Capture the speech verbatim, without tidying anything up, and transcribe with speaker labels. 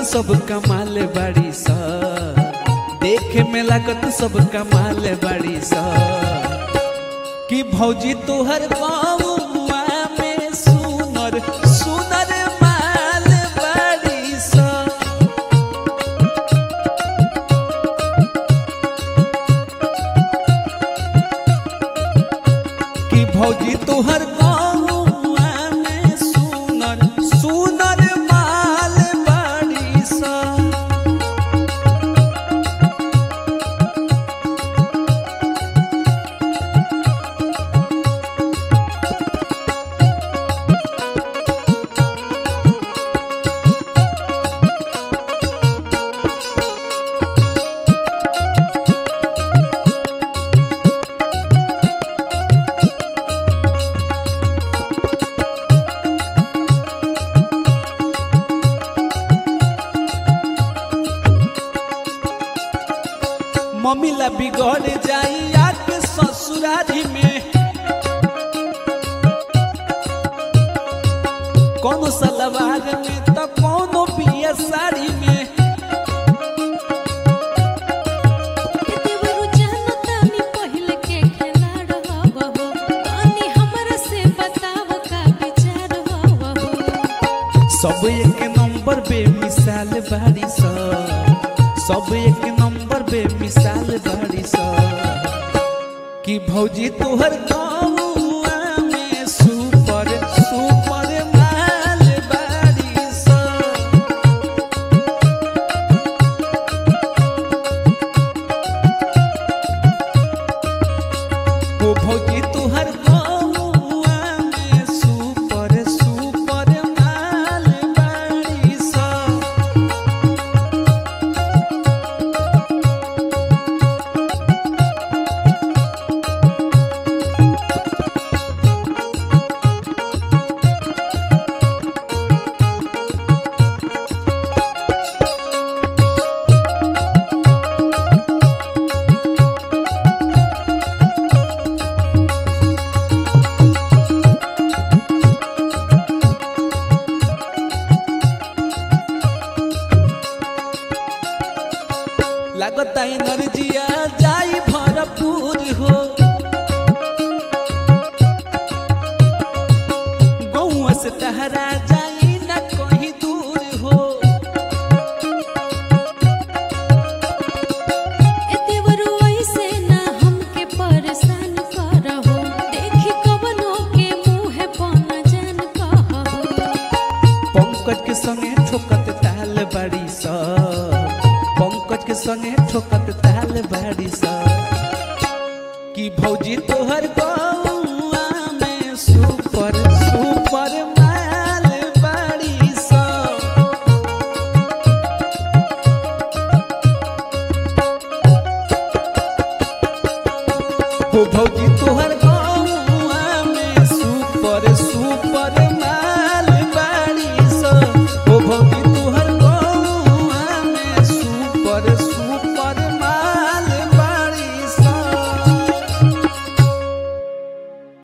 Speaker 1: सब कमाल बाड़ी सा, देखे में लागत सब कमाल बाड़ी सा। कि भौजी तोहर बाबुआ में सुनर सुनर माल बाड़ी सा। कि भौजी तोहर मम्मी ला बिगड़ जाई आके ससुरारी में, कोनो सलवार में तो कोनो पिया साड़ी में। सब एक नंबर बेमिसाल बाड़ी सा, सब एक नंबर बेमिसाल बाड़ी सा। कि भौजी तोहर गाँव में सुपर सुपर माल बाड़ी सा। ओ भौजी तोहर लागता एनर्जिया जाई भरपूर हो। गौआ से तहरा जाई न कहीं दूर हो।
Speaker 2: एतेवरु ऐसे ना हमके परेशान करहो, देखी कवनो के मुंह पन जान कहहो।
Speaker 1: पंकज के संगे ठोकत ताल बाड़ी सा, पंकज के संगे ठोकत ताल बाड़ी सा। कि भौजी तोहर गाँव में सुपर सुपर माल बाड़ी सा। हो भौजी